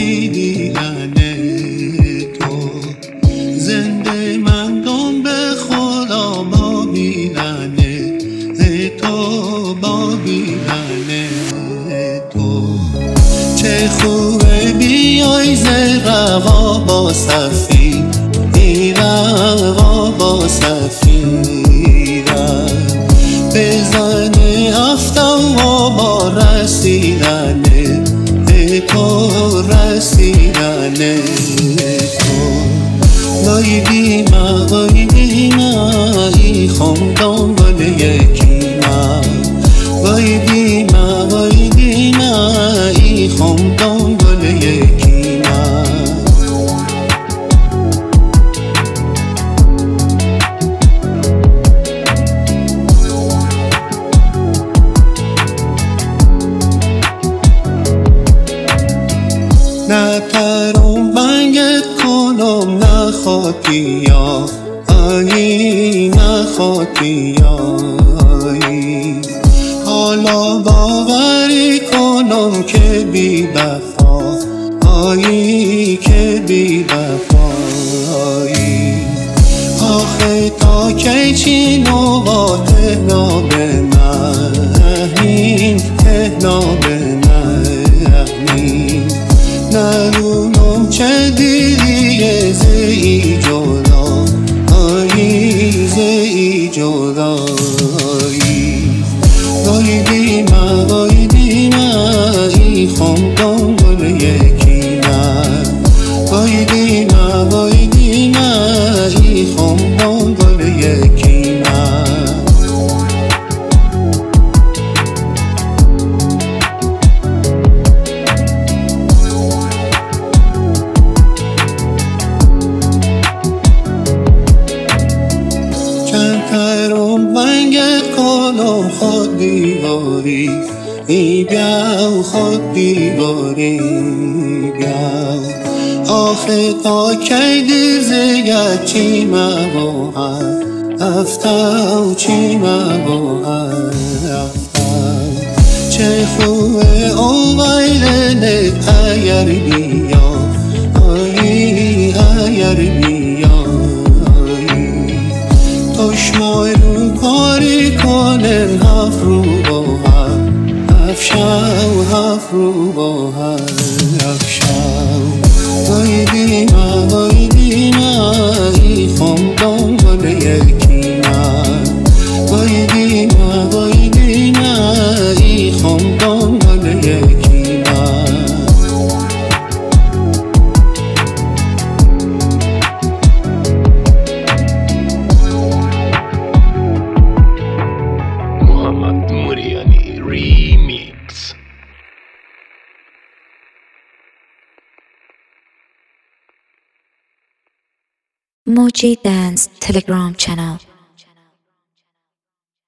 وقتی دیدن تو زنده مندم به خدا با دیدن تو با دیدن تو چه خوبه بیای ز روا با صفی روا با صفی بزنه هفتم و با رسیدن تو رسیدن تو وای دیما وای دیما ای خم دنبال یکی ما وای دیما وای دیما ای خم دنبال یکی ما نه ترم بنگت کنم نه خاطیا آیی نه خاطیا آیی حالا باوری کنم که بی وفا آیی که بی وفا آیی آخه تا کی چی نوا تهنا به من تهنا به من نرونم چه دیریه زی جدا آیی زی جدا آیی وای دیما وای دیما ای خم دنبال یکی من وای دیما وای دیما ای خم دنبال یکی من بنگت کنم خود دیواری ای بیاو خود دیواری بیاو آخه تا کی دیر زیاد چی مباهد افتاو چی مباهد افتاو چه خوبه او ویلنه اگر بیا آیی اگر بیا چشمای رو کاری کنن هفت رو با هم افشاو هفت رو با هم افشاو وای دیما وای دیما ای خم دنبال یکی من وای دیما وای دیما ای خم دنبال یکی من Remix. Moji Dance Telegram channel.